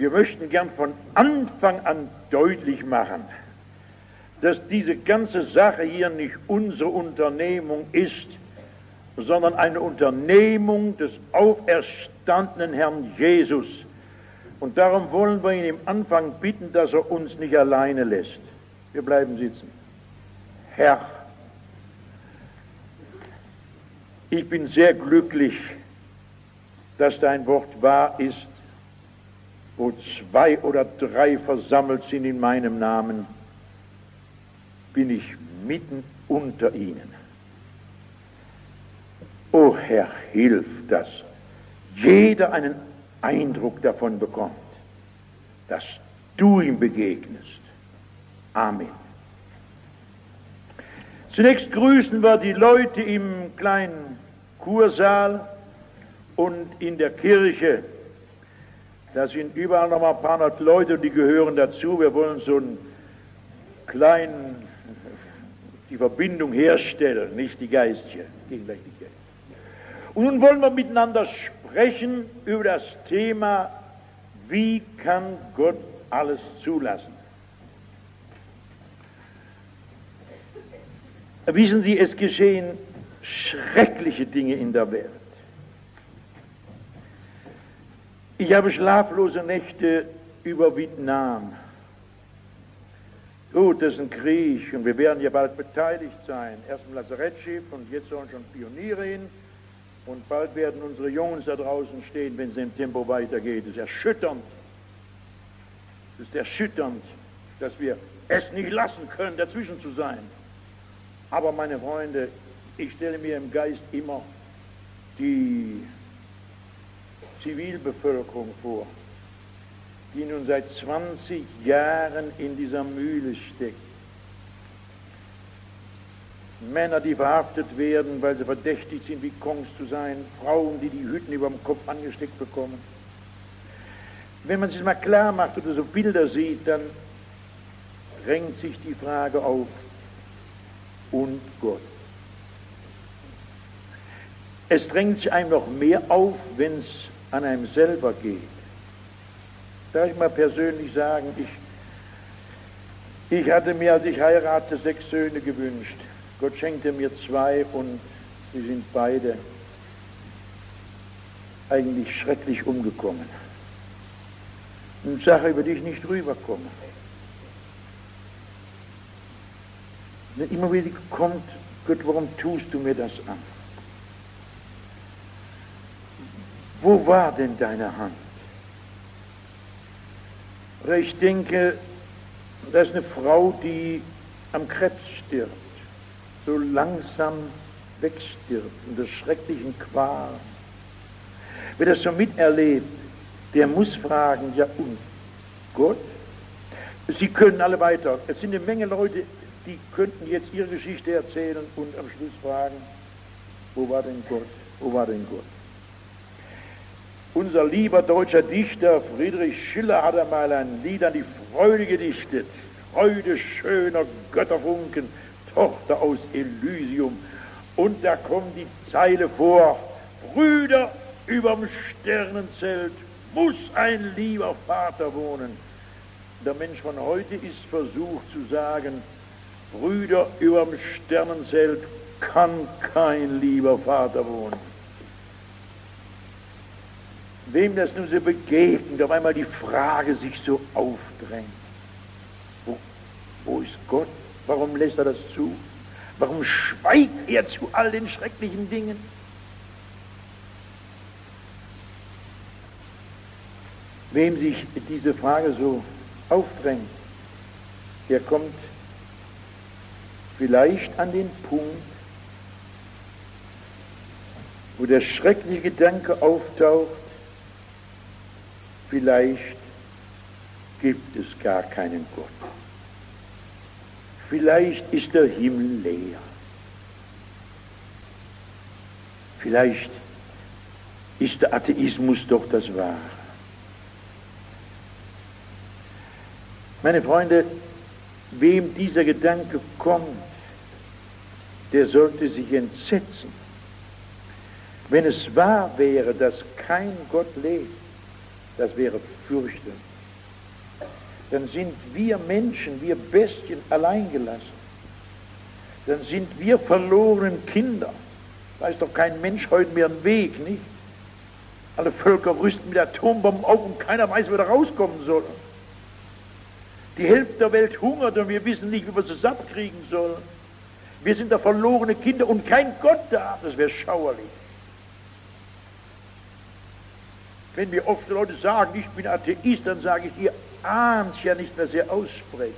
Wir möchten gern von Anfang an deutlich machen, dass diese ganze Sache hier nicht unsere Unternehmung ist, sondern eine Unternehmung des auferstandenen Herrn Jesus. Und darum wollen wir ihn im Anfang bitten, dass er uns nicht alleine lässt. Wir bleiben sitzen. Herr, ich bin sehr glücklich, dass dein Wort wahr ist, wo 2 oder 3 versammelt sind in meinem Namen, bin ich mitten unter ihnen. O Herr, hilf, dass jeder einen Eindruck davon bekommt, dass du ihm begegnest. Amen. Zunächst grüßen wir die Leute im kleinen Kursaal und in der Kirche. Da sind überall noch mal ein paar hundert Leute, die gehören dazu. Wir wollen so einen kleinen, die Verbindung herstellen, nicht die geistliche, gleich die Kirche. Und nun wollen wir miteinander sprechen über das Thema, wie kann Gott alles zulassen? Wissen Sie, es geschehen schreckliche Dinge in der Welt. Ich habe schlaflose Nächte über Vietnam. Gut, das ist ein Krieg und wir werden ja bald beteiligt sein. Erst im Lazarettschiff und jetzt sollen schon Pioniere hin. Und bald werden unsere Jungs da draußen stehen, wenn es im Tempo weitergeht. Es ist erschütternd. Es ist erschütternd, dass wir es nicht lassen können, dazwischen zu sein. Aber meine Freunde, ich stelle mir im Geist immer die Zivilbevölkerung vor, die nun seit 20 Jahren in dieser Mühle steckt. Männer, die verhaftet werden, weil sie verdächtig sind, wie Kongs zu sein, Frauen, die die Hütten über dem Kopf angesteckt bekommen. Wenn man sich mal klar macht oder so Bilder sieht, dann drängt sich die Frage auf, und Gott. Es drängt sich einem noch mehr auf, wenn es an einem selber geht. Darf ich mal persönlich sagen, ich hatte mir, als ich heiratete, 6 Söhne gewünscht. Gott schenkte mir 2 und sie sind beide eigentlich schrecklich umgekommen. Eine Sache, über die ich nicht rüberkomme. Wenn immer wieder kommt, Gott, warum tust du mir das an? Wo war denn deine Hand? Oder ich denke, da ist eine Frau, die am Krebs stirbt, so langsam wegstirbt, unter schrecklichen Qualen. Wer das so miterlebt, der muss fragen, ja und Gott? Sie können alle weiter. Es sind eine Menge Leute, die könnten jetzt ihre Geschichte erzählen und am Schluss fragen, wo war denn Gott? Wo war denn Gott? Unser lieber deutscher Dichter Friedrich Schiller hat einmal ein Lied an die Freude gedichtet. Freude schöner Götterfunken, Tochter aus Elysium. Und da kommt die Zeile vor, Brüder, überm Sternenzelt muss ein lieber Vater wohnen. Der Mensch von heute ist versucht zu sagen, Brüder, überm Sternenzelt kann kein lieber Vater wohnen. Wem das nun so begegnet, auf einmal die Frage sich so aufdrängt. Wo ist Gott? Warum lässt er das zu? Warum schweigt er zu all den schrecklichen Dingen? Wem sich diese Frage so aufdrängt, der kommt vielleicht an den Punkt, wo der schreckliche Gedanke auftaucht, vielleicht gibt es gar keinen Gott. Vielleicht ist der Himmel leer. Vielleicht ist der Atheismus doch das Wahre. Meine Freunde, wem dieser Gedanke kommt, der sollte sich entsetzen. Wenn es wahr wäre, dass kein Gott lebt, das wäre fürchterlich. dann sind wir Menschen, wir Bestien alleingelassen. Dann sind wir verlorenen Kinder. Da ist doch kein Mensch heute mehr einen Weg, nicht? Alle Völker rüsten mit Atombomben auf und keiner weiß, wer da rauskommen soll. Die Hälfte der Welt hungert und wir wissen nicht, wie wir es satt kriegen sollen. Wir sind da verlorene Kinder und kein Gott da. Das wäre schauerlich. Wenn mir oft Leute sagen, ich bin Atheist, dann sage ich, ihr ahnt ja nicht, was ihr aussprecht.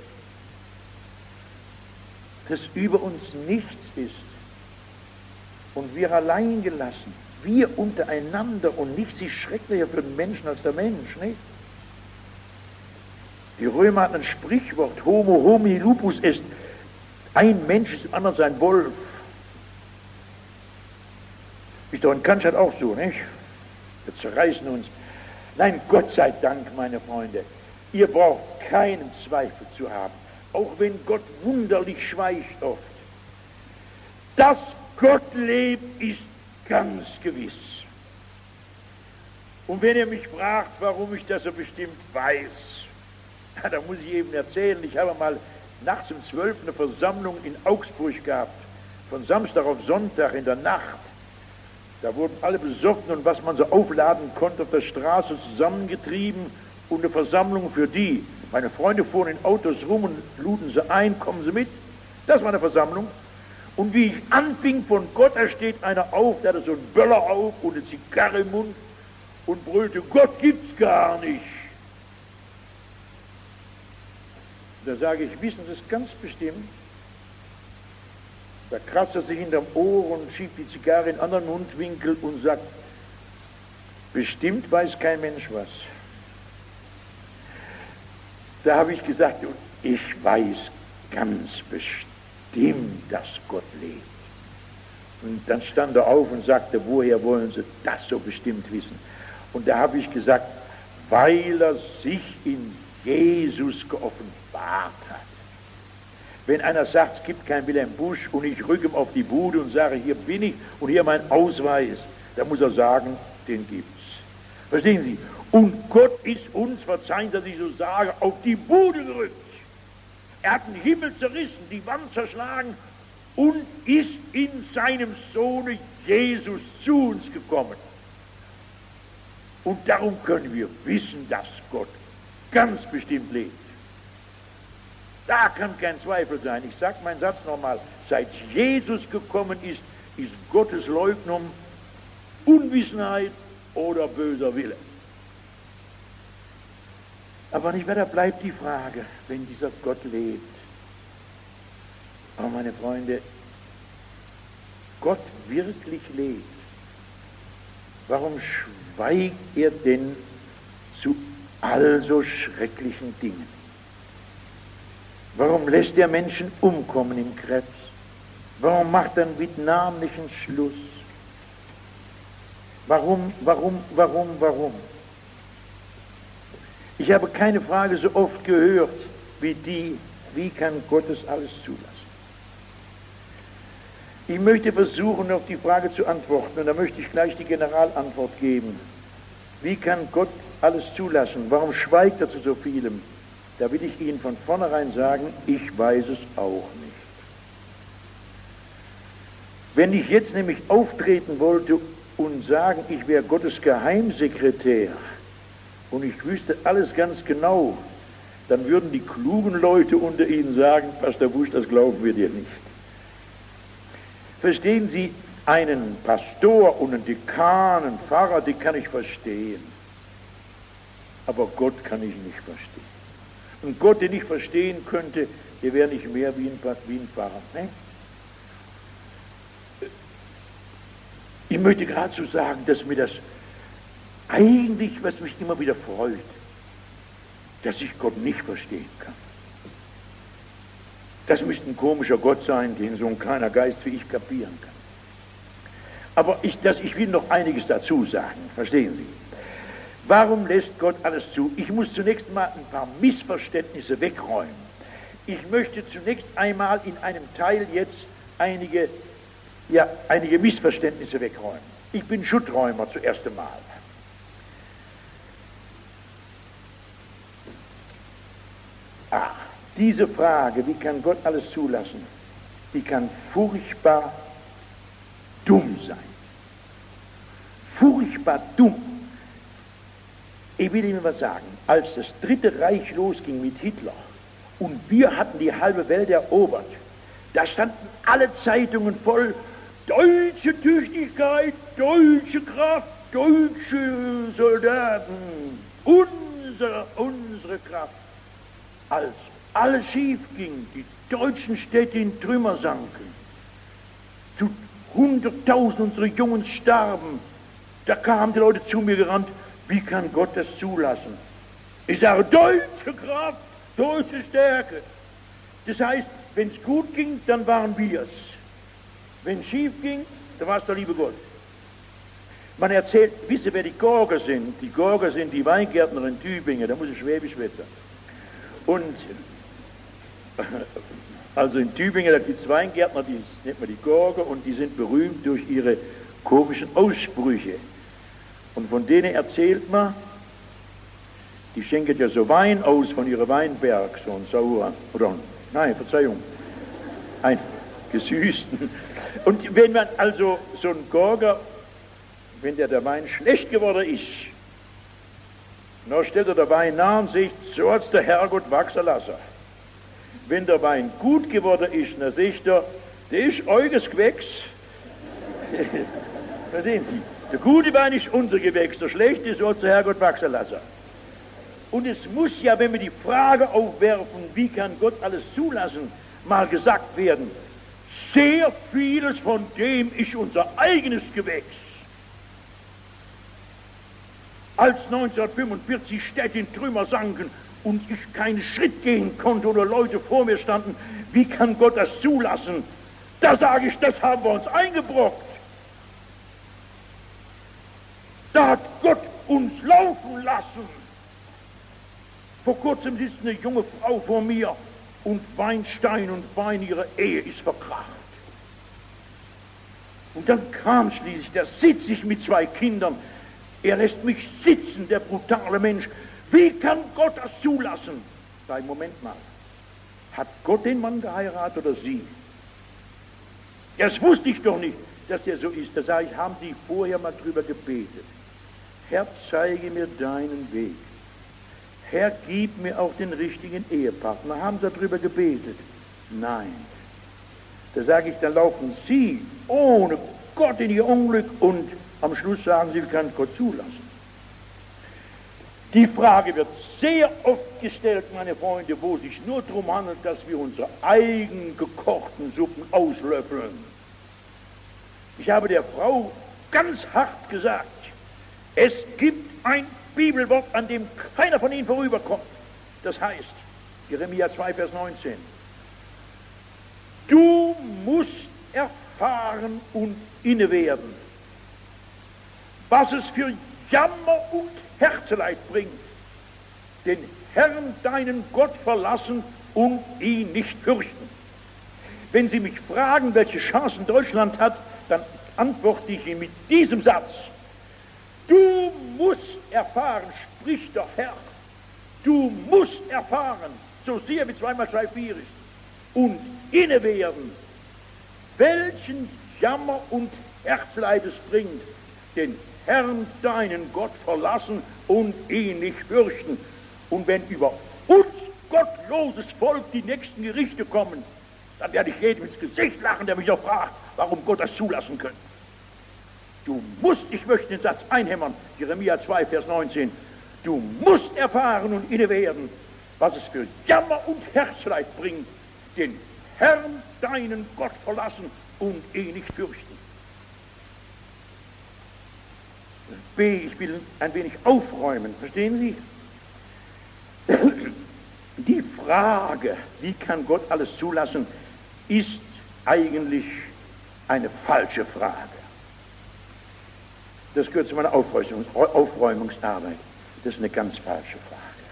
Dass über uns nichts ist und wir allein gelassen, wir untereinander und nichts ist schrecklicher für den Menschen als der Mensch, nicht? Die Römer hatten ein Sprichwort, Homo homini lupus est. Ein Mensch ist dem anderen sein Wolf. Ist doch in Cannstatt auch so, nicht? Wir zerreißen uns. Nein, Gott sei Dank, meine Freunde, ihr braucht keinen Zweifel zu haben, auch wenn Gott wunderlich schweigt oft. Dass Gott lebt, ist ganz gewiss. Und wenn ihr mich fragt, warum ich das so bestimmt weiß, da muss ich eben erzählen, ich habe mal nachts um 12 eine Versammlung in Augsburg gehabt, von Samstag auf Sonntag in der Nacht. Da wurden alle besoffen und was man so aufladen konnte auf der Straße zusammengetrieben und eine Versammlung für die. Meine Freunde fuhren in Autos rum und luden sie ein, kommen sie mit. Das war eine Versammlung. Und wie ich anfing, von Gott, da steht einer auf, der hatte so einen Böller auf und eine Zigarre im Mund und brüllte, Gott gibt's gar nicht. Da sage ich, wissen Sie es ganz bestimmt? Da kratzt er sich hinterm Ohr und schiebt die Zigarre in einen anderen Mundwinkel und sagt, bestimmt weiß kein Mensch was. Da habe ich gesagt, ich weiß ganz bestimmt, dass Gott lebt. Und dann stand er auf und sagte, woher wollen Sie das so bestimmt wissen? Und da habe ich gesagt, weil er sich in Jesus geoffenbart hat. Wenn einer sagt, es gibt keinen Wilhelm Busch und ich rücke ihm auf die Bude und sage, hier bin ich und hier mein Ausweis, dann muss er sagen, den gibt's. Verstehen Sie? Und Gott ist uns, verzeihen, dass ich so sage, auf die Bude gerückt. Er hat den Himmel zerrissen, die Wand zerschlagen und ist in seinem Sohne Jesus zu uns gekommen. Und darum können wir wissen, dass Gott ganz bestimmt lebt. Da kann kein Zweifel sein. Ich sage meinen Satz nochmal. Seit Jesus gekommen ist, ist Gottes Leugnung Unwissenheit oder böser Wille. Aber nicht mehr, da bleibt die Frage, wenn dieser Gott lebt. Aber meine Freunde, Gott wirklich lebt, warum schweigt er denn zu all so schrecklichen Dingen? Warum lässt er Menschen umkommen im Krebs? Warum macht er einen vietnamischen Schluss? Warum? Ich habe keine Frage so oft gehört wie die, wie kann Gott das alles zulassen? Ich möchte versuchen, auf die Frage zu antworten, und da möchte ich gleich die Generalantwort geben. Wie kann Gott alles zulassen? Warum schweigt er zu so vielem? Da will ich Ihnen von vornherein sagen, ich weiß es auch nicht. Wenn ich jetzt nämlich auftreten wollte und sagen, ich wäre Gottes Geheimsekretär und ich wüsste alles ganz genau, dann würden die klugen Leute unter Ihnen sagen, Pastor Busch, das glauben wir dir nicht. Verstehen Sie, einen Pastor und einen Dekan, einen Pfarrer, die kann ich verstehen. Aber Gott kann ich nicht verstehen. Und Gott, den ich verstehen könnte, der wäre nicht mehr wie ein Pfarrer. Ne? Ich möchte geradezu sagen, dass mir das eigentlich, was mich immer wieder freut, dass ich Gott nicht verstehen kann. Das müsste ein komischer Gott sein, den so ein kleiner Geist wie ich kapieren kann. Aber ich will noch einiges dazu sagen, verstehen Sie? Warum lässt Gott alles zu? Ich muss zunächst mal ein paar Missverständnisse wegräumen. Ich möchte zunächst einmal in einem Teil jetzt einige Missverständnisse wegräumen. Ich bin Schutträumer zuerst einmal. Diese Frage, wie kann Gott alles zulassen, die kann furchtbar dumm sein. Furchtbar dumm. Ich will Ihnen was sagen. Als das Dritte Reich losging mit Hitler und wir hatten die halbe Welt erobert, da standen alle Zeitungen voll: deutsche Tüchtigkeit, deutsche Kraft, deutsche Soldaten, unsere Kraft. Als alles schief ging, die deutschen Städte in Trümmer sanken, zu 100.000 unsere Jungen starben, da kamen die Leute zu mir gerannt: wie kann Gott das zulassen? Ich sage: deutsche Kraft, deutsche Stärke. Das heißt, wenn es gut ging, dann waren wir es. Wenn es schief ging, dann war es der liebe Gott. Man erzählt, wisst ihr, wer die Gorger sind? Die Gorger sind die Weingärtner in Tübingen, da muss ich Schwäbisch schwätzen. Und also in Tübingen, da gibt es Weingärtner, die nennt man die Gorger, und die sind berühmt durch ihre komischen Aussprüche. Und von denen erzählt man, die schenken ja so Wein aus von ihrem Weinberg, so ein saurer, oder, nein, Verzeihung, einen gesüßten. Und wenn man also so ein Gorger, wenn der Wein schlecht geworden ist, dann stellt er der Wein nach und sagt: so hat's der Herrgott wachsen lassen. Wenn der Wein gut geworden ist, dann sagt er: der ist eures Gewächs. Verstehen Sie? Der gute Wein ist unser Gewächs, der schlechte, so hat's der Herrgott wachsen lassen. Und es muss ja, wenn wir die Frage aufwerfen, wie kann Gott alles zulassen, mal gesagt werden: sehr vieles von dem ist unser eigenes Gewächs. Als 1945 Städte in Trümmer sanken und ich keinen Schritt gehen konnte oder Leute vor mir standen, wie kann Gott das zulassen? Da sage ich, das haben wir uns eingebrockt. Da hat Gott uns laufen lassen. Vor kurzem sitzt eine junge Frau vor mir und weint Stein und Bein, ihre Ehe ist verkracht. Und dann kam schließlich, da sitze ich mit 2 Kindern, er lässt mich sitzen, der brutale Mensch. Wie kann Gott das zulassen? Sag ich: Moment mal, hat Gott den Mann geheiratet oder Sie? Das wusste ich doch nicht, dass der so ist. Da sage ich: haben Sie vorher mal drüber gebetet? Herr, zeige mir deinen Weg. Herr, gib mir auch den richtigen Ehepartner. Haben Sie darüber gebetet? Nein. Da sage ich: dann laufen Sie ohne Gott in Ihr Unglück und am Schluss sagen Sie, wie kann Gott zulassen? Die Frage wird sehr oft gestellt, meine Freunde, wo es sich nur darum handelt, dass wir unsere eigen gekochten Suppen auslöffeln. Ich habe der Frau ganz hart gesagt: es gibt ein Bibelwort, an dem keiner von Ihnen vorüberkommt. Das heißt, Jeremia 2, Vers 19, du musst erfahren und innewerden, was es für Jammer und Herzeleid bringt, den Herrn, deinen Gott, verlassen und ihn nicht fürchten. Wenn Sie mich fragen, welche Chancen Deutschland hat, dann antworte ich Ihnen mit diesem Satz: du musst erfahren, spricht der Herr, du musst erfahren, so sehr wie 2 mal 2 4 ist, und innewerden, welchen Jammer und Herzleid es bringt, den Herrn, deinen Gott, verlassen und ihn nicht fürchten. Und wenn über uns gottloses Volk die nächsten Gerichte kommen, dann werde ich jedem ins Gesicht lachen, der mich auch fragt, warum Gott das zulassen könnte. Du musst, ich möchte den Satz einhämmern, Jeremia 2, Vers 19, du musst erfahren und innewerden, was es für Jammer und Herzleid bringt, den Herrn, deinen Gott, verlassen und ihn nicht fürchten. B, ich will ein wenig aufräumen, verstehen Sie? Die Frage, wie kann Gott alles zulassen, ist eigentlich eine falsche Frage. Das gehört zu meiner Aufräumungsarbeit. Das ist eine ganz falsche Frage.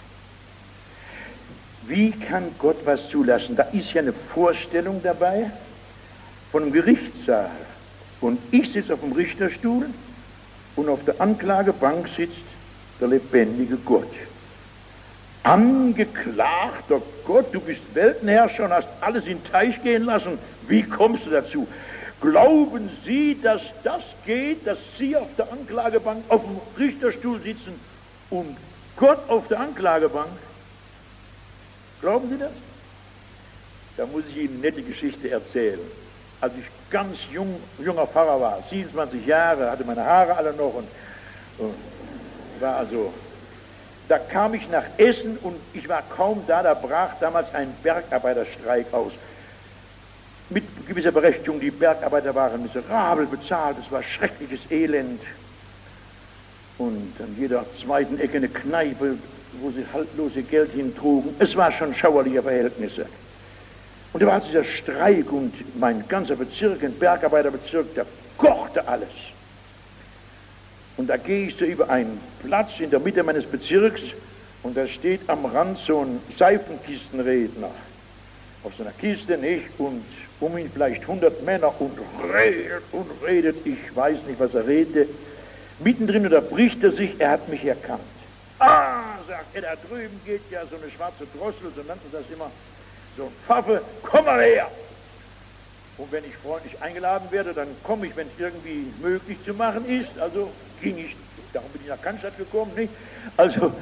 Wie kann Gott was zulassen? Da ist ja eine Vorstellung dabei von einem Gerichtssaal. Und ich sitze auf dem Richterstuhl und auf der Anklagebank sitzt der lebendige Gott. angeklagt, oh Gott, du bist Weltenherrscher und hast alles in den Teich gehen lassen. Wie kommst du dazu? Glauben Sie, dass das geht, dass Sie auf der Anklagebank, auf dem Richterstuhl sitzen und Gott auf der Anklagebank? Glauben Sie das? Da muss ich Ihnen eine nette Geschichte erzählen. Als ich ganz junger Pfarrer war, 27 Jahre, hatte meine Haare alle noch und war also, da kam ich nach Essen und ich war kaum da brach damals ein Bergarbeiterstreik aus. Mit gewisser Berechtigung, die Bergarbeiter waren miserabel bezahlt, es war schreckliches Elend. Und an jeder zweiten Ecke eine Kneipe, wo sie haltlose Geld hintrugen. Es war schon schauerliche Verhältnisse. Und da war dieser Streik und mein ganzer Bezirk, ein Bergarbeiterbezirk, da kochte alles. Und da gehe ich so über einen Platz in der Mitte meines Bezirks und da steht am Rand so ein Seifenkistenredner. Auf so einer Kiste, nicht? Und um ihn vielleicht 100 Männer und redet, ich weiß nicht, was er redete. Mittendrin unterbricht er sich, er hat mich erkannt. Ah, sagt er, da drüben geht ja so eine schwarze Drossel, so nannten das immer, so ein Pfaffe, komm mal her! Und wenn ich freundlich eingeladen werde, dann komme ich, wenn es irgendwie möglich zu machen ist. Also ging ich, darum bin ich nach Cannstatt gekommen, nicht? Also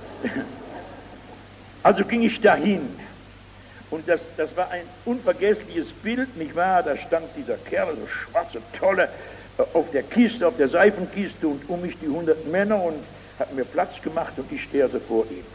ging ich dahin. Und das war ein unvergessliches Bild, nicht wahr? Da stand dieser Kerl, so schwarze Tolle, auf der Kiste, auf der Seifenkiste und um mich die 100 Männer und hat mir Platz gemacht und ich stehe so vor ihm.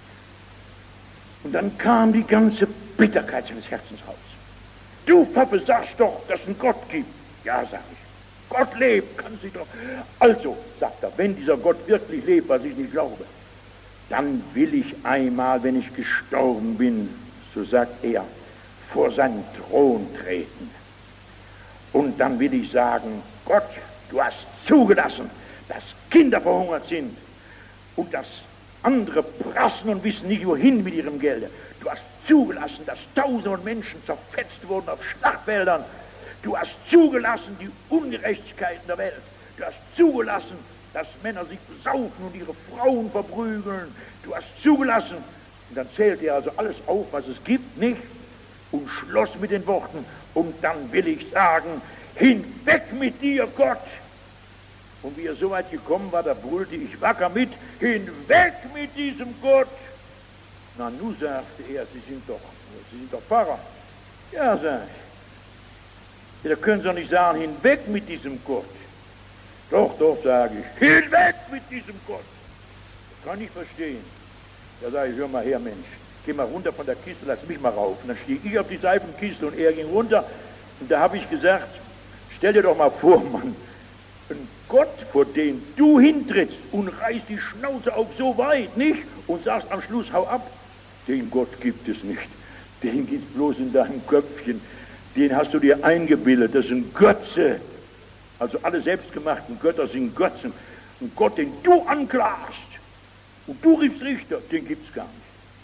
Und dann kam die ganze Bitterkeit seines Herzens raus. Du, Pappe, sagst doch, dass es einen Gott gibt. Ja, sag ich. Gott lebt, kannst du doch. Also, sagt er, wenn dieser Gott wirklich lebt, was ich nicht glaube, dann will ich einmal, wenn ich gestorben bin, so sagt er, vor seinen Thron treten. Und dann will ich sagen, Gott, du hast zugelassen, dass Kinder verhungert sind und dass andere prassen und wissen nicht wohin mit ihrem Gelde. Du hast zugelassen, dass Tausende von Menschen zerfetzt wurden auf Schlachtfeldern. Du hast zugelassen die Ungerechtigkeiten der Welt. Du hast zugelassen, dass Männer sich besaufen und ihre Frauen verprügeln. Du hast zugelassen. Und dann zählte er also alles auf, was es gibt, nicht? Und schloss mit den Worten, und dann will ich sagen, hinweg mit dir, Gott! Und wie er so weit gekommen war, da brüllte ich wacker mit, hinweg mit diesem Gott! Na, nun, sagte er, Sie sind doch Pfarrer. Ja, sag ich. Ja, da können Sie doch nicht sagen, hinweg mit diesem Gott. Doch, sage ich, hinweg mit diesem Gott! Das kann ich verstehen. Da sage ich, hör mal her, Mensch, geh mal runter von der Kiste, lass mich mal rauf. Und dann stieg ich auf die Seifenkiste und er ging runter. Und da habe ich gesagt, stell dir doch mal vor, Mann, ein Gott, vor den du hintrittst und reißt die Schnauze auf so weit, nicht? Und sagst am Schluss, hau ab. Den Gott gibt es nicht. Den gibt's bloß in deinem Köpfchen. Den hast du dir eingebildet. Das ist ein Götze. Also alle selbstgemachten Götter sind Götzen. Ein Gott, den du anklagst und du riefst Richter, den gibt's gar nicht.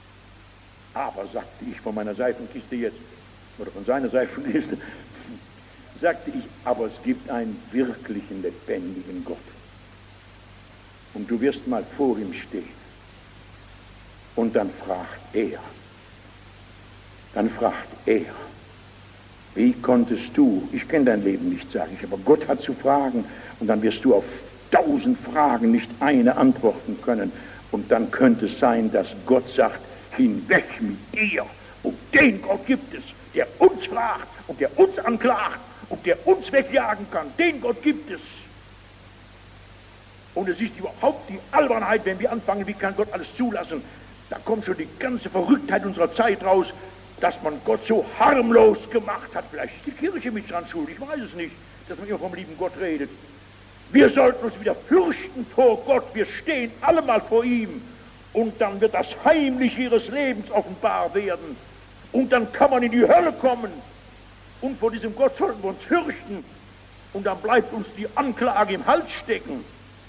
Aber, sagte ich von meiner Seifenkiste jetzt, oder von seiner Seifenkiste, sagte ich, aber es gibt einen wirklichen, lebendigen Gott. Und du wirst mal vor ihm stehen. Und dann fragt er, wie konntest du, ich kenne dein Leben nicht, sage ich, aber Gott hat zu fragen, und dann wirst du auf 1000 Fragen nicht eine antworten können. Und dann könnte es sein, dass Gott sagt, hinweg mit dir. Und den Gott gibt es, der uns fragt und der uns anklagt und der uns wegjagen kann. Den Gott gibt es. Und es ist überhaupt die Albernheit, wenn wir anfangen, wie kann Gott alles zulassen. Da kommt schon die ganze Verrücktheit unserer Zeit raus, dass man Gott so harmlos gemacht hat. Vielleicht ist die Kirche mit dran schuld, ich weiß es nicht, dass man immer vom lieben Gott redet. Wir sollten uns wieder fürchten vor Gott, wir stehen alle mal vor ihm. Und dann wird das Heimliche ihres Lebens offenbar werden. Und dann kann man in die Hölle kommen. Und vor diesem Gott sollten wir uns fürchten. Und dann bleibt uns die Anklage im Hals stecken.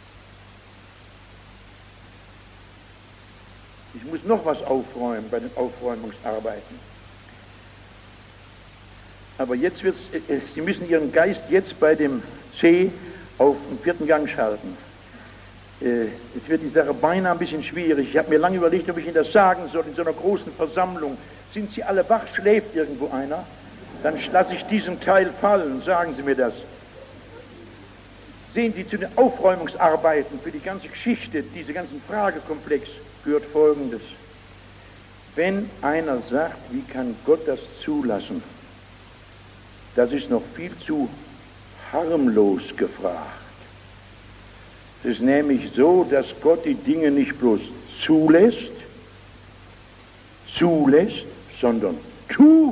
Ich muss noch was aufräumen bei den Aufräumungsarbeiten. Aber jetzt Sie müssen Ihren Geist jetzt bei dem C auf den 4. Gang schalten. Jetzt wird die Sache beinahe ein bisschen schwierig. Ich habe mir lange überlegt, ob ich Ihnen das sagen soll in so einer großen Versammlung. Sind Sie alle wach? Schläft irgendwo einer? Dann lasse ich diesen Teil fallen. Sagen Sie mir das. Sehen Sie, zu den Aufräumungsarbeiten für die ganze Geschichte, diese ganzen Fragekomplex, gehört Folgendes. Wenn einer sagt, wie kann Gott das zulassen, das ist noch viel zu harmlos gefragt. Es ist nämlich so, dass Gott die Dinge nicht bloß zulässt, sondern tut.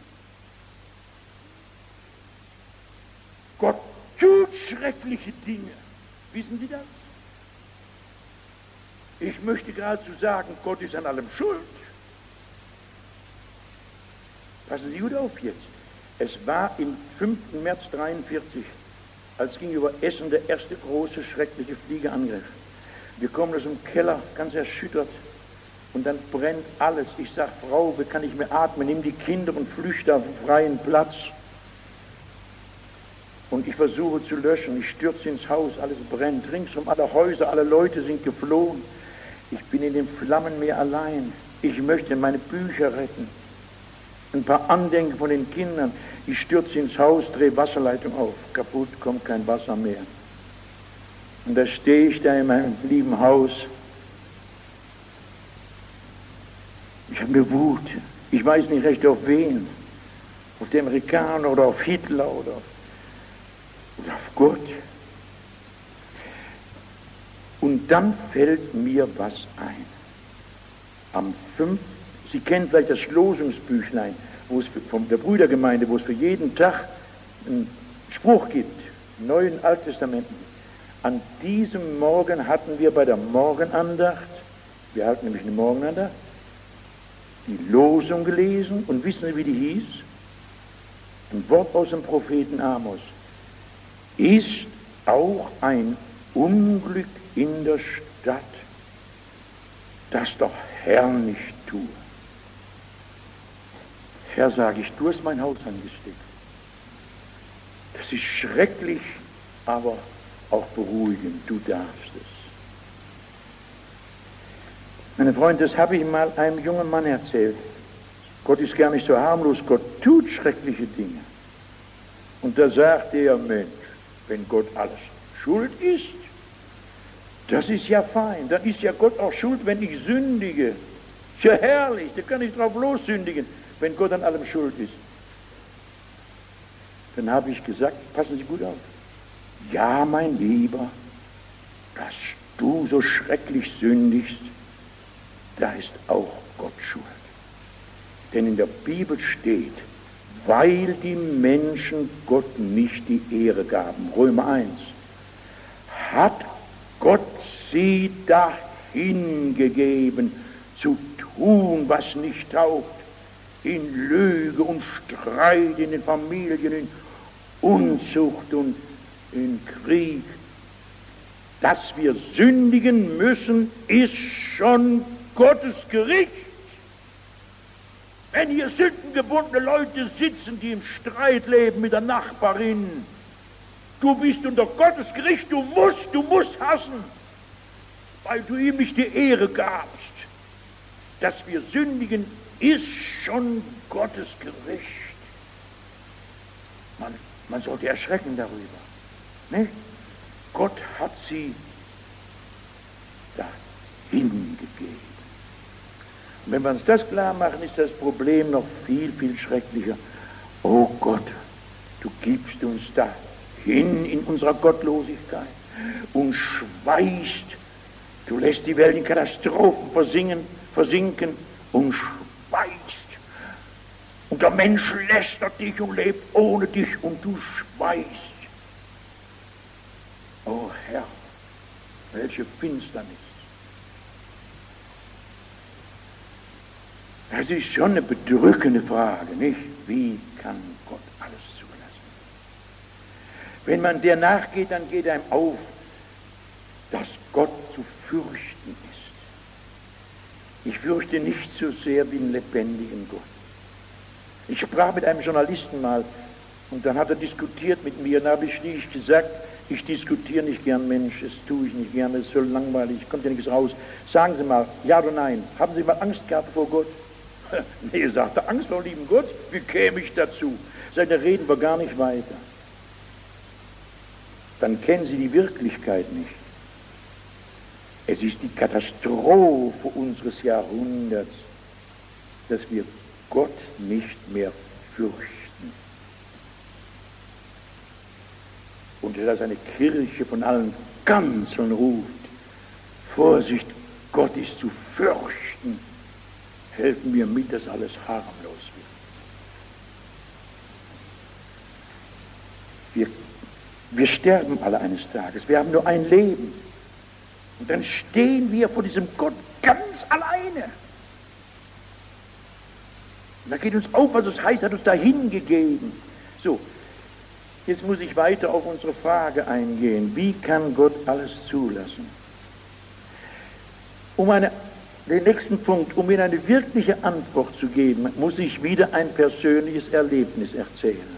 Gott tut schreckliche Dinge. Wissen Sie das? Ich möchte geradezu sagen, Gott ist an allem schuld. Passen Sie gut auf jetzt. Es war im 5. März 1943, als ging über Essen der erste große, schreckliche Fliegerangriff. Wir kommen aus dem Keller, ganz erschüttert, und dann brennt alles. Ich sage, Frau, wie kann ich mehr atmen? Nimm die Kinder und flüchte auf den freien Platz. Und ich versuche zu löschen, ich stürze ins Haus, alles brennt, ringsum alle Häuser, alle Leute sind geflohen. Ich bin in dem Flammenmeer allein. Ich möchte meine Bücher retten. Ein paar Andenken von den Kindern. Ich stürze ins Haus, drehe Wasserleitung auf. Kaputt, kommt kein Wasser mehr. Und da stehe ich da in meinem lieben Haus. Ich habe eine Wut. Ich weiß nicht recht auf wen. Auf die Amerikaner oder auf Hitler oder auf Gott. Und dann fällt mir was ein. Am 5. Sie kennen vielleicht das Losungsbüchlein, wo es von der Brüdergemeinde, wo es für jeden Tag einen Spruch gibt, im Neuen und Alten Testamenten. An diesem Morgen hatten wir bei der Morgenandacht, wir halten nämlich eine Morgenandacht, die Losung gelesen, und wissen Sie, wie die hieß? Ein Wort aus dem Propheten Amos. Ist auch ein Unglück in der Stadt, das doch Herr nicht tue. Herr, sage ich, du hast mein Haus angesteckt. Das ist schrecklich, aber auch beruhigend. Du darfst es. Meine Freunde, das habe ich mal einem jungen Mann erzählt. Gott ist gar nicht so harmlos, Gott tut schreckliche Dinge. Und da sagt er, Mensch, wenn Gott alles schuld ist, das ist ja fein. Dann ist ja Gott auch schuld, wenn ich sündige. Ist ja herrlich, da kann ich drauf lossündigen, wenn Gott an allem schuld ist. Dann habe ich gesagt, passen Sie gut auf. Ja, mein Lieber, dass du so schrecklich sündigst, da ist auch Gott schuld. Denn in der Bibel steht, weil die Menschen Gott nicht die Ehre gaben, Römer 1, hat Gott sie dahin gegeben, zu tun, was nicht taugt, in Lüge und Streit in den Familien, in Unzucht und in Krieg. Dass wir sündigen müssen, ist schon Gottes Gericht. Wenn hier sündengebundene Leute sitzen, die im Streit leben mit der Nachbarin, du bist unter Gottes Gericht, du musst hassen, weil du ihm nicht die Ehre gabst. Dass wir sündigen, ist schon Gottes Gericht. Man sollte erschrecken darüber. Nicht? Gott hat sie dahin gegeben. Und wenn wir uns das klar machen, ist das Problem noch viel, viel schrecklicher. Oh Gott, du gibst uns dahin in unserer Gottlosigkeit und schweigst. Du lässt die Welt in Katastrophen versinken und schweigst. Und der Mensch lästert dich und lebt ohne dich und du schweigst. Oh Herr, welche Finsternis. Das ist schon eine bedrückende Frage, nicht? Wie kann Gott alles zulassen? Wenn man der nachgeht, dann geht einem auf, dass Gott zu fürchten ist. Ich fürchte nicht so sehr wie einen lebendigen Gott. Ich sprach mit einem Journalisten mal und dann hat er diskutiert mit mir und da habe ich schließlich gesagt, Ich diskutiere nicht gern, Mensch, das tue ich nicht gern, das ist so langweilig, kommt ja nichts raus. Sagen Sie mal, ja oder nein, haben Sie mal Angst gehabt vor Gott? Nee, sagt er, Angst vor dem lieben Gott? Wie käme ich dazu? Sagt er, reden wir gar nicht weiter. Dann kennen Sie die Wirklichkeit nicht. Es ist die Katastrophe unseres Jahrhunderts, dass wir Gott nicht mehr fürchten. Und dass eine Kirche von allen Kanzeln ruft, Vorsicht, Gott ist zu fürchten, helfen wir mit, dass alles harmlos wird. Wir sterben alle eines Tages, wir haben nur ein Leben. Und dann stehen wir vor diesem Gott ganz alleine. Und da geht uns auf, was es heißt, hat uns dahin gegeben. So, jetzt muss ich weiter auf unsere Frage eingehen. Wie kann Gott alles zulassen? Den nächsten Punkt, um Ihnen eine wirkliche Antwort zu geben, muss ich wieder ein persönliches Erlebnis erzählen.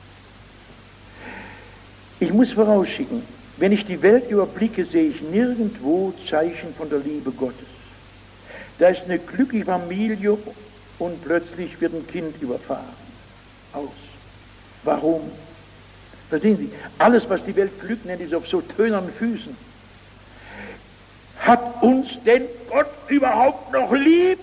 Ich muss vorausschicken, wenn ich die Welt überblicke, sehe ich nirgendwo Zeichen von der Liebe Gottes. Da ist eine glückliche Familie und plötzlich wird ein Kind überfahren. Aus. Warum? Verstehen Sie? Alles, was die Welt Glück nennt, ist auf so tönernen Füßen. Hat uns denn Gott überhaupt noch lieb?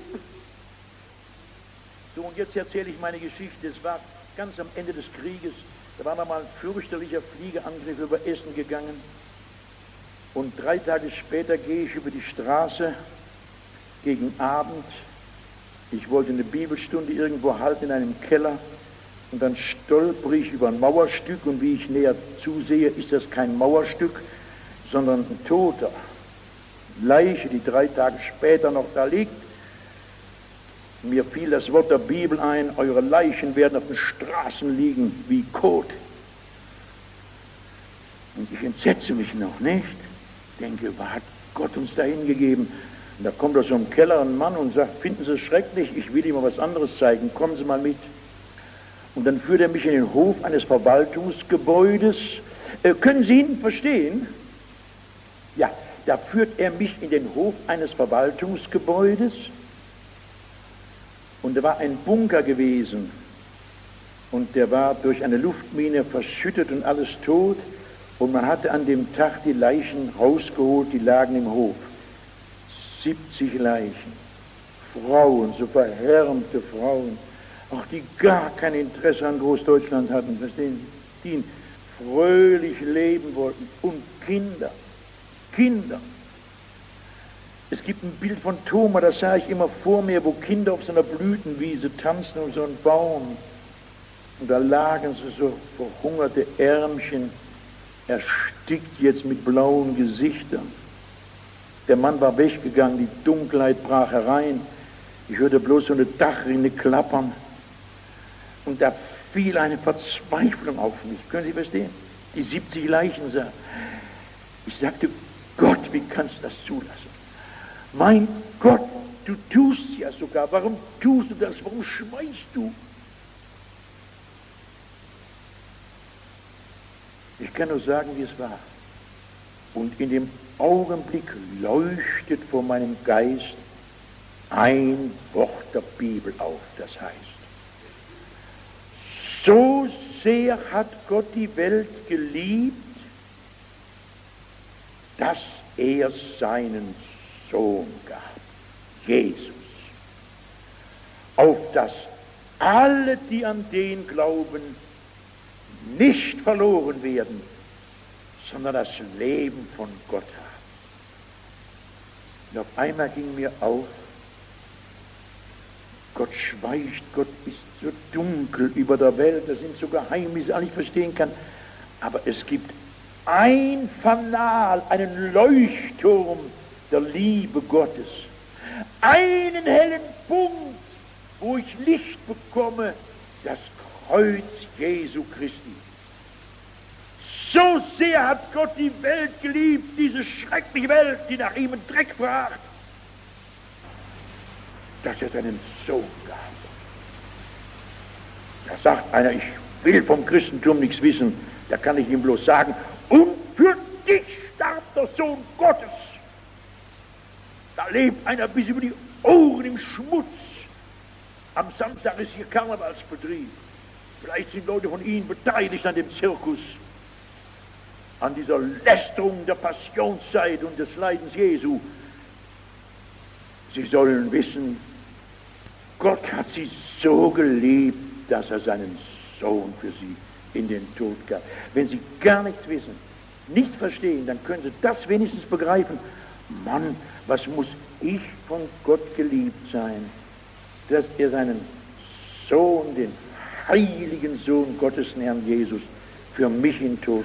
So, und jetzt erzähle ich meine Geschichte. Es war ganz am Ende des Krieges. Da war noch mal ein fürchterlicher Fliegerangriff über Essen gegangen. Und 3 Tage später gehe ich über die Straße gegen Abend. Ich wollte eine Bibelstunde irgendwo halten in einem Keller. Und dann stolper ich über ein Mauerstück. Und wie ich näher zusehe, ist das kein Mauerstück, sondern ein Toter. Leiche, die 3 Tage später noch da liegt. Mir fiel das Wort der Bibel ein, eure Leichen werden auf den Straßen liegen wie Kot. Und ich entsetze mich noch nicht, denke, was hat Gott uns dahin gegeben? Und da kommt aus so einem Keller ein Mann und sagt, finden Sie es schrecklich, ich will Ihnen mal was anderes zeigen, kommen Sie mal mit. Und dann führt er mich in den Hof eines Verwaltungsgebäudes. Können Sie ihn verstehen? Ja, da führt er mich in den Hof eines Verwaltungsgebäudes. Und da war ein Bunker gewesen und der war durch eine Luftmine verschüttet und alles tot und man hatte an dem Tag die Leichen rausgeholt, die lagen im Hof. 70 Leichen, Frauen, so verhärmte Frauen, auch die gar kein Interesse an Großdeutschland hatten, verstehen Sie, die fröhlich leben wollten und Kinder. Es gibt ein Bild von Thoma, das sah ich immer vor mir, wo Kinder auf so einer Blütenwiese tanzen um so einen Baum. Und da lagen sie so verhungerte Ärmchen, erstickt jetzt mit blauen Gesichtern. Der Mann war weggegangen, die Dunkelheit brach herein. Ich hörte bloß so eine Dachrinne klappern. Und da fiel eine Verzweiflung auf mich. Können Sie verstehen? Die 70 Leichen sah. Ich sagte, Gott, wie kannst du das zulassen? Mein Gott, du tust ja sogar. Warum tust du das? Warum schweigst du? Ich kann nur sagen, wie es war. Und in dem Augenblick leuchtet vor meinem Geist ein Wort der Bibel auf, das heißt, so sehr hat Gott die Welt geliebt, dass er seinen Sohn gab, Jesus, auf dass alle, die an den glauben, nicht verloren werden, sondern das Leben von Gott haben. Und auf einmal ging mir auf, Gott schweigt, Gott ist so dunkel über der Welt, das sind so Geheimnisse, die ich nicht verstehen kann, aber es gibt ein Fanal, einen Leuchtturm der Liebe Gottes, einen hellen Punkt, wo ich Licht bekomme, das Kreuz Jesu Christi. So sehr hat Gott die Welt geliebt, diese schreckliche Welt, die nach ihm in Dreck fragt, dass er seinen Sohn gab. Da sagt einer, ich will vom Christentum nichts wissen, da kann ich ihm bloß sagen, und Für dich starb der Sohn Gottes. Da lebt einer bis über die Ohren im Schmutz. Am Samstag ist hier Karnevalsbetrieb. Vielleicht sind Leute von Ihnen beteiligt an dem Zirkus, an dieser Lästerung der Passionszeit und des Leidens Jesu. Sie sollen wissen, Gott hat sie so geliebt, dass er seinen Sohn für sie in den Tod gab. Wenn Sie gar nichts wissen, nichts verstehen, dann können Sie das wenigstens begreifen. Mann, was muss ich von Gott geliebt sein, dass er seinen Sohn, den heiligen Sohn Gottes, den Herrn Jesus, für mich in den Tod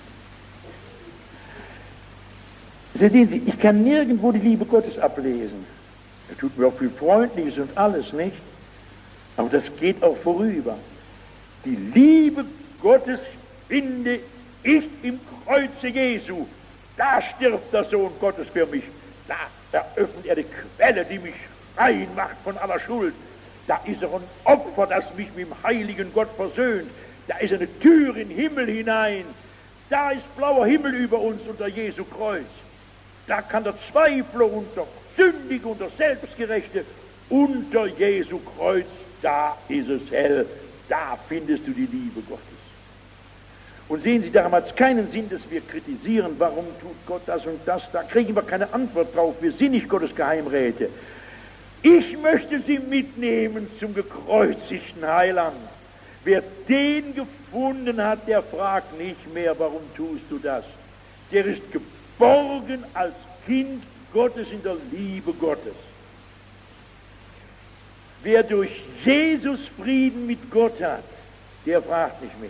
gibt. Sehen Sie, ich kann nirgendwo die Liebe Gottes ablesen. Er tut mir auch viel Freundliches und alles, nicht? Aber das geht auch vorüber. Die Liebe Gottes finde ich im Kreuze Jesu. Da stirbt der Sohn Gottes für mich. Da eröffnet er die Quelle, die mich rein macht von aller Schuld. Da ist er ein Opfer, das mich mit dem heiligen Gott versöhnt. Da ist eine Tür in den Himmel hinein. Da ist blauer Himmel über uns unter Jesu Kreuz. Da kann der Zweifler und der Sündige und der Selbstgerechte unter Jesu Kreuz, da ist es hell. Da findest du die Liebe Gottes. Und sehen Sie, daran hat es keinen Sinn, dass wir kritisieren, warum tut Gott das und das. Da kriegen wir keine Antwort drauf. Wir sind nicht Gottes Geheimräte. Ich möchte Sie mitnehmen zum gekreuzigten Heiland. Wer den gefunden hat, der fragt nicht mehr, warum tust du das. Der ist geborgen als Kind Gottes in der Liebe Gottes. Wer durch Jesus Frieden mit Gott hat, der fragt nicht mehr,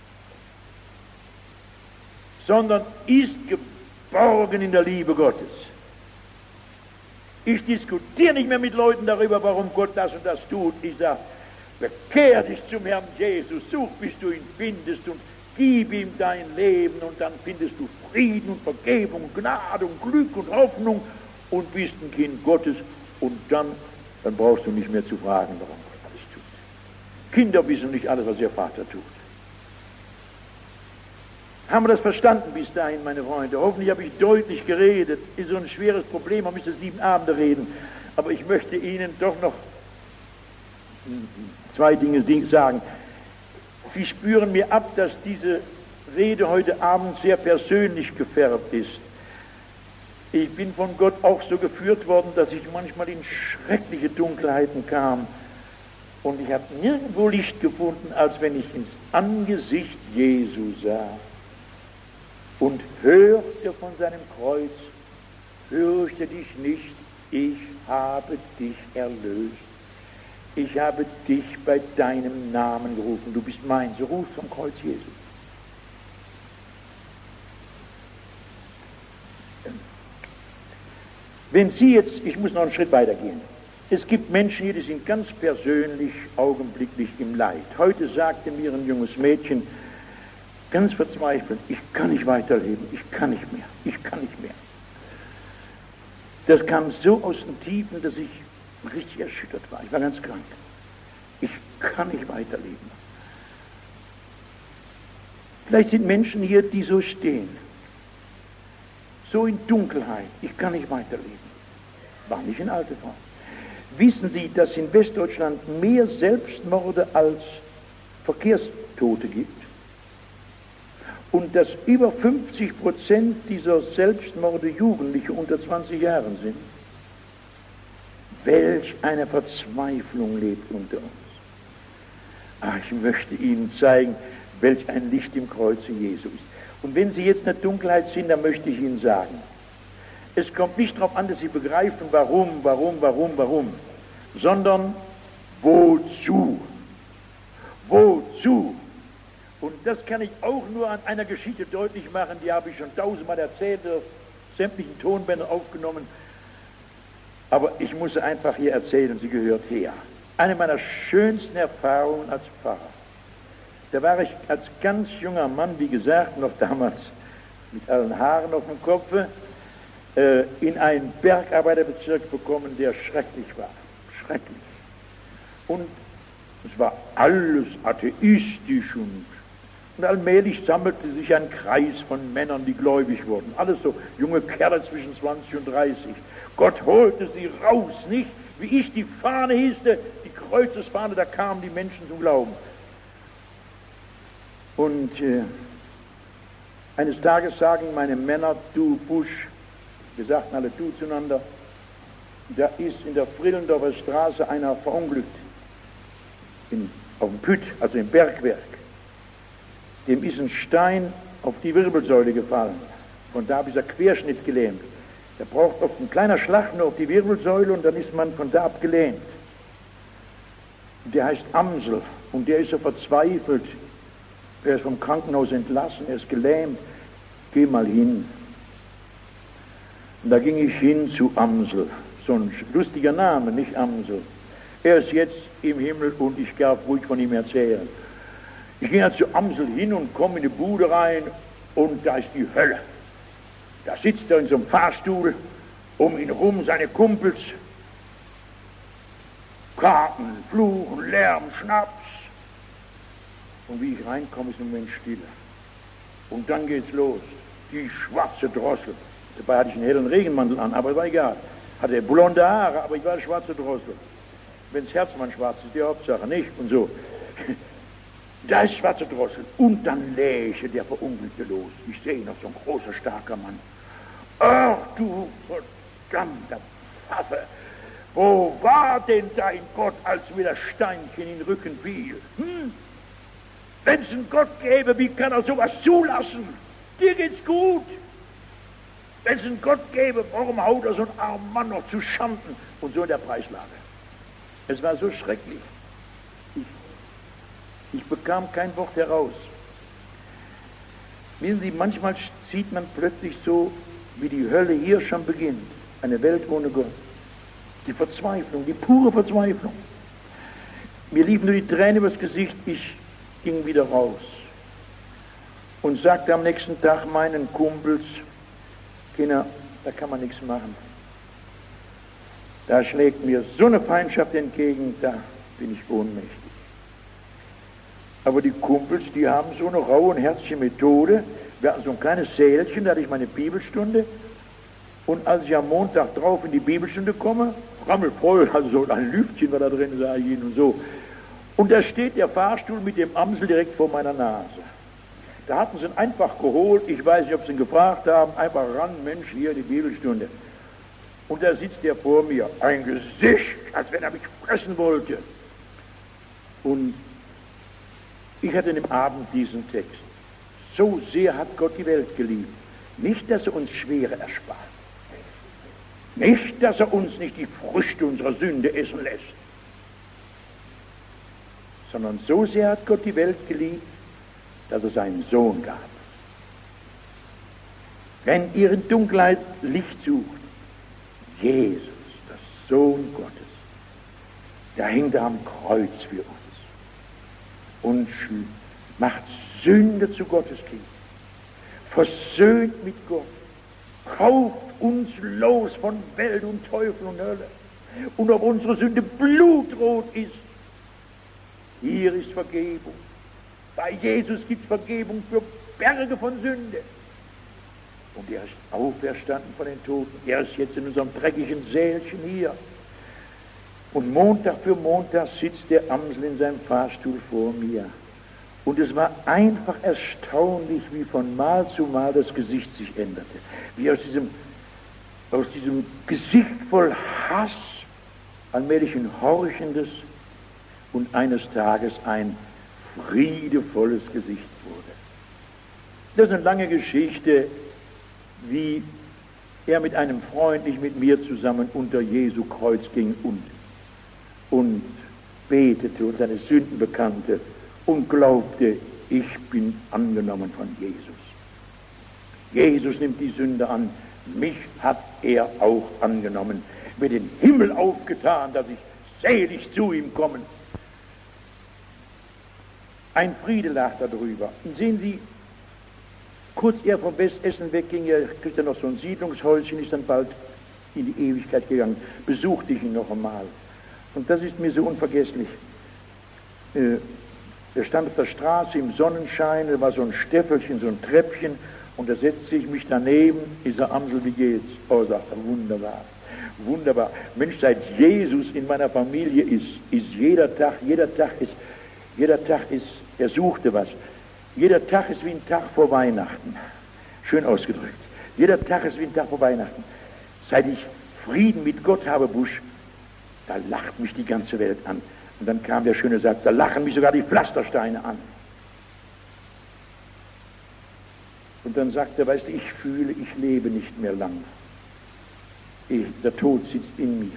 sondern ist geborgen in der Liebe Gottes. Ich diskutiere nicht mehr mit Leuten darüber, warum Gott das und das tut. Ich sage, bekehr dich zum Herrn Jesus, such, bis du ihn findest und gib ihm dein Leben und dann findest du Frieden und Vergebung, Gnade und Glück und Hoffnung und bist ein Kind Gottes und dann brauchst du nicht mehr zu fragen, warum Gott alles tut. Kinder wissen nicht alles, was ihr Vater tut. Haben wir das verstanden bis dahin, meine Freunde? Hoffentlich habe ich deutlich geredet. Ist so ein schweres Problem, man müsste 7 Abende reden. Aber ich möchte Ihnen doch noch 2 Dinge sagen. Sie spüren mir ab, dass diese Rede heute Abend sehr persönlich gefärbt ist. Ich bin von Gott auch so geführt worden, dass ich manchmal in schreckliche Dunkelheiten kam. Und ich habe nirgendwo Licht gefunden, als wenn ich ins Angesicht Jesu sah und hörte von seinem Kreuz, fürchte dich nicht, ich habe dich erlöst. Ich habe dich bei deinem Namen gerufen, du bist mein. So ruft vom Kreuz Jesu. Wenn Sie jetzt, ich muss noch einen Schritt weitergehen. Es gibt Menschen hier, die sind ganz persönlich, augenblicklich im Leid. Heute sagte mir ein junges Mädchen, ganz verzweifelt, ich kann nicht weiterleben, ich kann nicht mehr. Das kam so aus den Tiefen, dass ich richtig erschüttert war. Ich war ganz krank. Ich kann nicht weiterleben. Vielleicht sind Menschen hier, die so stehen. So in Dunkelheit. Ich kann nicht weiterleben. War nicht in alte Frau. Wissen Sie, dass es in Westdeutschland mehr Selbstmorde als Verkehrstote gibt? Und dass über 50% dieser Selbstmorde Jugendliche unter 20 Jahren sind? Welch eine Verzweiflung lebt unter uns. Ach, ich möchte Ihnen zeigen, welch ein Licht im Kreuze Jesu ist. Und wenn Sie jetzt in der Dunkelheit sind, dann möchte ich Ihnen sagen, es kommt nicht darauf an, dass Sie begreifen, warum, sondern wozu. Wozu? Und das kann ich auch nur an einer Geschichte deutlich machen, die habe ich schon 1000-mal erzählt, auf sämtlichen Tonbändern aufgenommen. Aber ich muss sie einfach hier erzählen, sie gehört her. Eine meiner schönsten Erfahrungen als Pfarrer. Da war ich als ganz junger Mann, wie gesagt, noch damals mit allen Haaren auf dem Kopfe, in einen Bergarbeiterbezirk bekommen, der schrecklich war. Schrecklich. Und es war alles atheistisch und Und allmählich sammelte sich ein Kreis von Männern, die gläubig wurden. Alles so junge Kerle zwischen 20 und 30. Gott holte sie raus, nicht? Wie ich die Fahne hisste, die Kreuzesfahne, da kamen die Menschen zum Glauben. Und eines Tages sagen meine Männer, du Busch, wir sagten alle du zueinander, da ist in der Frillendorfer Straße einer verunglückt, auf dem Pütt, also im Bergwerk. Dem ist ein Stein auf die Wirbelsäule gefallen. Von da ist er Querschnitt gelähmt. Der braucht oft ein kleiner Schlag nur auf die Wirbelsäule und dann ist man von da ab gelähmt. Der heißt Amsel und der ist so verzweifelt. Er ist vom Krankenhaus entlassen, er ist gelähmt. Geh mal hin. Und da ging ich hin zu Amsel. So ein lustiger Name, nicht Amsel. Er ist jetzt im Himmel und ich darf ruhig von ihm erzählen. Ich ging also zu Amsel hin und komme in die Bude rein und da ist die Hölle. Da sitzt er in so einem Fahrstuhl, um ihn rum seine Kumpels. Karten, Fluchen, Lärm, Schnaps. Und wie ich reinkomme, ist im Moment Stille. Und dann geht's los. Die schwarze Drossel. Dabei hatte ich einen hellen Regenmantel an, aber war egal. Hatte blonde Haare, aber ich war eine schwarze Drossel. Wenn's Herzmann schwarz ist, die Hauptsache, nicht? Und so. Da ist schwarze Drossel. Und dann läche der Verunglückte los. Ich sehe noch so ein großer, starker Mann. Ach du verdammter Pfaffe. Wo war denn dein Gott, als mir das Steinchen in den Rücken fiel? Wenn es einen Gott gäbe, wie kann er sowas zulassen? Dir geht's gut. Wenn es einen Gott gäbe, warum haut er so einen armen Mann noch zu Schanden? Und so in der Preislage. Es war so schrecklich. Ich bekam kein Wort heraus. Wissen Sie, manchmal sieht man plötzlich so, wie die Hölle hier schon beginnt. Eine Welt ohne Gott. Die Verzweiflung, die pure Verzweiflung. Mir liefen nur die Tränen übers Gesicht, ich ging wieder raus. Und sagte am nächsten Tag meinen Kumpels, Kinder, da kann man nichts machen. Da schlägt mir so eine Feindschaft entgegen, da bin ich ohnmächtig. Aber die Kumpels, die haben so eine raue und herzliche Methode. Wir hatten so ein kleines Sälchen, da hatte ich meine Bibelstunde. Und als ich am Montag drauf in die Bibelstunde komme, rammelvoll, also so ein Lüftchen war da drin, sah ich ihn und so. Und da steht der Fahrstuhl mit dem Amsel direkt vor meiner Nase. Da hatten sie ihn einfach geholt, ich weiß nicht, ob sie ihn gefragt haben, einfach ran, Mensch, hier in die Bibelstunde. Und da sitzt der vor mir, ein Gesicht, als wenn er mich fressen wollte. Und ich hatte im Abend diesen Text. So sehr hat Gott die Welt geliebt. Nicht, dass er uns Schwere erspart. Nicht, dass er uns nicht die Früchte unserer Sünde essen lässt. Sondern so sehr hat Gott die Welt geliebt, dass er seinen Sohn gab. Wenn ihr in Dunkelheit Licht sucht, Jesus, der Sohn Gottes, der hängt am Kreuz für uns und macht Sünde zu Gottes Kind, versöhnt mit Gott, kauft uns los von Welt und Teufel und Hölle. Und ob unsere Sünde blutrot ist, hier ist Vergebung. Bei Jesus gibt es Vergebung für Berge von Sünde. Und er ist auferstanden von den Toten. Er ist jetzt in unserem dreckigen Sälchen hier. Und Montag für Montag sitzt der Amsel in seinem Fahrstuhl vor mir. Und es war einfach erstaunlich, wie von Mal zu Mal das Gesicht sich änderte. Wie aus diesem Gesicht voll Hass allmählich ein horchendes und eines Tages ein friedevolles Gesicht wurde. Das ist eine lange Geschichte, wie er mit einem Freund, nicht mit mir zusammen, unter Jesu Kreuz ging und betete und seine Sünden bekannte und glaubte, ich bin angenommen von Jesus. Jesus nimmt die Sünde an, mich hat er auch angenommen, mir den Himmel aufgetan, dass ich selig zu ihm komme. Ein Friede lag darüber. Und sehen Sie, kurz eher vom Westessen wegging, er kriegt ja noch so ein Siedlungshäuschen, ist dann bald in die Ewigkeit gegangen, besuchte ich ihn noch einmal. Und das ist mir so unvergesslich. Er stand auf der Straße im Sonnenschein, da war so ein Steffelchen, so ein Treppchen, und da setzte ich mich daneben. Ich sag, Amsel, wie geht's? Oh, sagt er, wunderbar, wunderbar. Mensch, seit Jesus in meiner Familie ist jeder Tag ist, er suchte was. Jeder Tag ist wie ein Tag vor Weihnachten. Schön ausgedrückt. Jeder Tag ist wie ein Tag vor Weihnachten. Seit ich Frieden mit Gott habe, Busch, da lacht mich die ganze Welt an. Und dann kam der schöne Satz, da lachen mich sogar die Pflastersteine an. Und dann sagt er, weißt du, ich fühle, ich lebe nicht mehr lang. Der Tod sitzt in mir.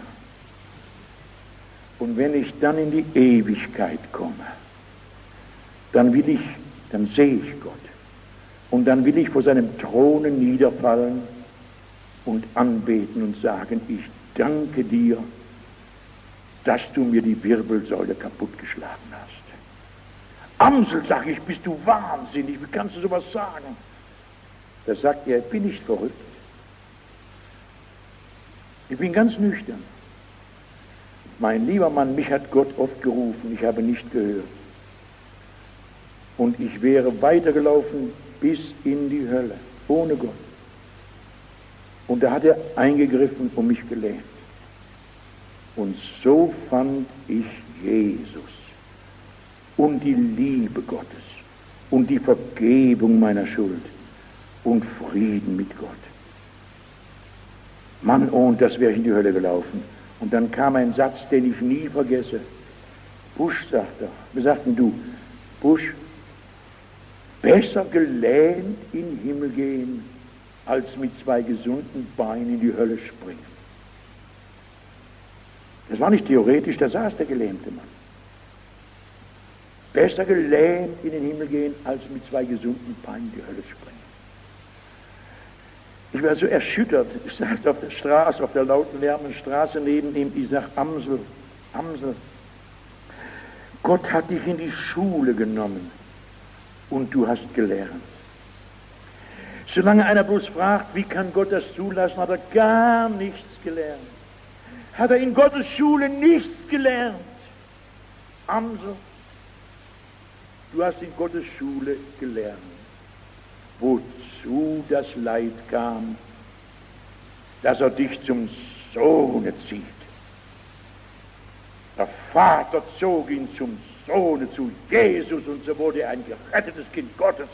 Und wenn ich dann in die Ewigkeit komme, dann sehe ich Gott. Und dann will ich vor seinem Throne niederfallen und anbeten und sagen, ich danke dir, dass du mir die Wirbelsäule kaputtgeschlagen hast. Amsel, sag ich, bist du wahnsinnig, wie kannst du sowas sagen? Da sagt er, ich bin nicht verrückt. Ich bin ganz nüchtern. Mein lieber Mann, mich hat Gott oft gerufen, ich habe nicht gehört. Und ich wäre weitergelaufen bis in die Hölle, ohne Gott. Und da hat er eingegriffen und mich gelähmt. Und so fand ich Jesus und die Liebe Gottes und die Vergebung meiner Schuld und Frieden mit Gott. Mann, oh, und das wäre ich in die Hölle gelaufen. Und dann kam ein Satz, den ich nie vergesse. Busch, sagt er, wir sagten, du, Busch, besser gelähmt in den Himmel gehen, als mit 2 gesunden Beinen in die Hölle springen. Das war nicht theoretisch, da saß der gelähmte Mann. Besser gelähmt in den Himmel gehen, als mit 2 gesunden Beinen in die Hölle springen. Ich war so erschüttert. Ich saß auf der Straße, auf der lauten, lärmenden Straße neben ihm. Ich sag, Amsel, Amsel, Gott hat dich in die Schule genommen und du hast gelernt. Solange einer bloß fragt, wie kann Gott das zulassen, hat er gar nichts gelernt. Hat er in Gottes Schule nichts gelernt. Amsel, du hast in Gottes Schule gelernt, wozu das Leid kam, dass er dich zum Sohne zieht. Der Vater zog ihn zum Sohne zu Jesus und so wurde er ein gerettetes Kind Gottes.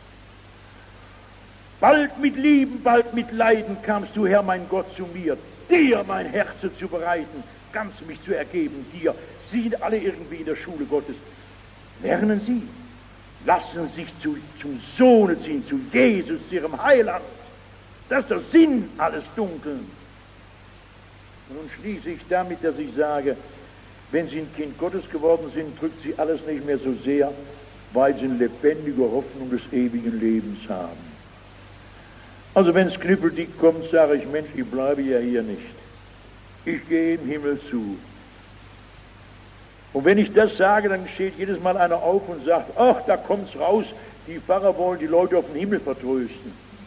Bald mit Lieben, bald mit Leiden kamst du, Herr mein Gott, zu mir, dir mein Herz zu bereiten, ganz mich zu ergeben, dir. Sie sind alle irgendwie in der Schule Gottes. Lernen Sie, lassen sich zum Sohne ziehen, zu Jesus, zu Ihrem Heiland. Das ist der Sinn alles Dunkeln. Und nun schließe ich damit, dass ich sage, wenn Sie ein Kind Gottes geworden sind, drückt Sie alles nicht mehr so sehr, weil Sie eine lebendige Hoffnung des ewigen Lebens haben. Also wenn es knüppeldick kommt, sage ich, Mensch, ich bleibe ja hier nicht. Ich gehe im Himmel zu. Und wenn ich das sage, dann steht jedes Mal einer auf und sagt, ach, da kommt's raus, die Pfarrer wollen die Leute auf den Himmel vertrösten.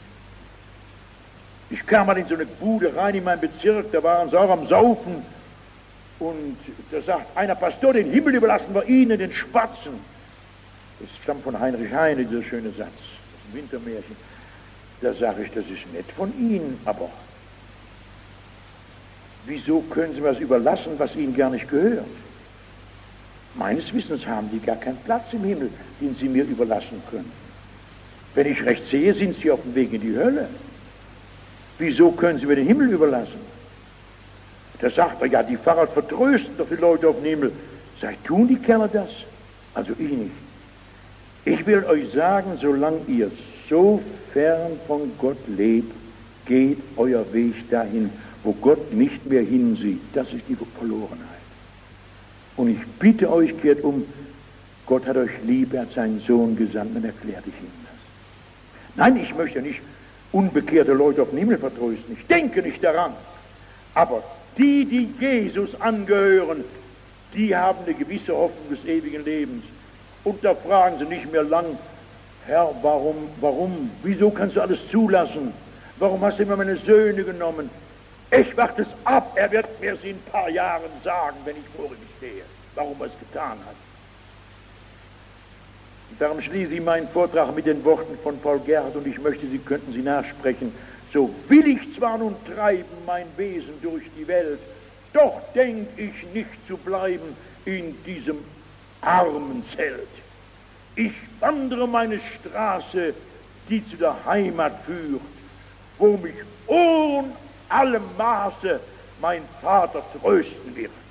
Ich kam mal in so eine Bude rein in meinen Bezirk, da waren sie auch am Saufen. Und da sagt einer, Pastor, den Himmel überlassen wir Ihnen, den Spatzen. Das stammt von Heinrich Heine, dieser schöne Satz, das Wintermärchen. Da sage ich, das ist nett von Ihnen, aber wieso können Sie was überlassen, was Ihnen gar nicht gehört? Meines Wissens haben die gar keinen Platz im Himmel, den Sie mir überlassen können. Wenn ich recht sehe, sind Sie auf dem Weg in die Hölle. Wieso können Sie mir den Himmel überlassen? Da sagt er, ja, die Pfarrer vertrösten doch die Leute auf den Himmel. Sag ich, tun die Kerle das? Also ich nicht. Ich will euch sagen, solange ihr so fern von Gott lebt, geht euer Weg dahin, wo Gott nicht mehr hinsieht. Das ist die Verlorenheit. Und ich bitte euch, kehrt um. Gott hat euch lieb, er hat seinen Sohn gesandt und erklärt euch ihm das. Nein, ich möchte nicht unbekehrte Leute auf den Himmel vertrösten. Ich denke nicht daran. Aber die Jesus angehören, die haben eine gewisse Hoffnung des ewigen Lebens. Und da fragen sie nicht mehr lang, Herr, warum, wieso kannst du alles zulassen? Warum hast du immer meine Söhne genommen? Ich warte es ab, er wird mir sie in ein paar Jahren sagen, wenn ich vor ihm stehe, warum er es getan hat. Darum schließe ich meinen Vortrag mit den Worten von Paul Gerhardt und ich möchte, Sie könnten sie nachsprechen. So will ich zwar nun treiben mein Wesen durch die Welt, doch denk ich nicht zu bleiben in diesem armen Zelt. Ich wandere meine Straße, die zu der Heimat führt, wo mich ohne allem Maße mein Vater trösten wird.